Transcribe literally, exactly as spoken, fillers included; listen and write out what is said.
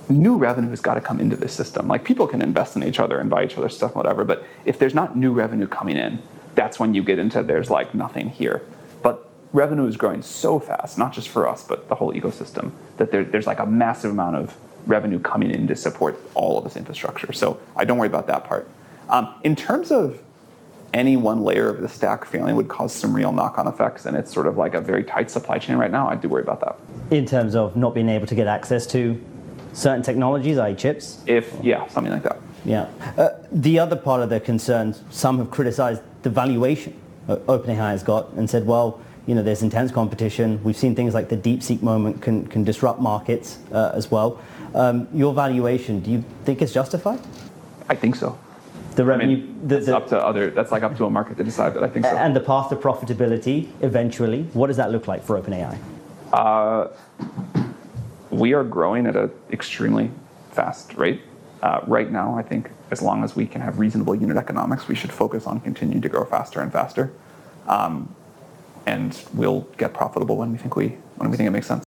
new revenue has got to come into this system. Like, people can invest in each other and buy each other's stuff, whatever, but if there's not new revenue coming in, that's when you get into there's like nothing here. But revenue is growing so fast, not just for us, but the whole ecosystem, that there, there's like a massive amount of revenue coming in to support all of this infrastructure. So I don't worry about that part. Um, in terms of any one layer of the stack failing would cause some real knock-on effects, and it's sort of like a very tight supply chain right now, I do worry about that. In terms of not being able to get access to certain technologies, that is chips? If, yeah, something like that. Yeah. Uh, the other part of the concern, some have criticized the valuation OpenAI has got and said, well, you know, there's intense competition. We've seen things like the DeepSeek moment can, can disrupt markets uh, as well. Um, your valuation, do you think it's justified? I think so. The revenue, I mean, the, that's the, up to other. That's like up to a market to decide, but I think so. And the path to profitability eventually, what does that look like for OpenAI? Uh, we are growing at an extremely fast rate. Uh, right now, I think as long as we can have reasonable unit economics, we should focus on continuing to grow faster and faster. Um, and we'll get profitable when we think we when we think it makes sense.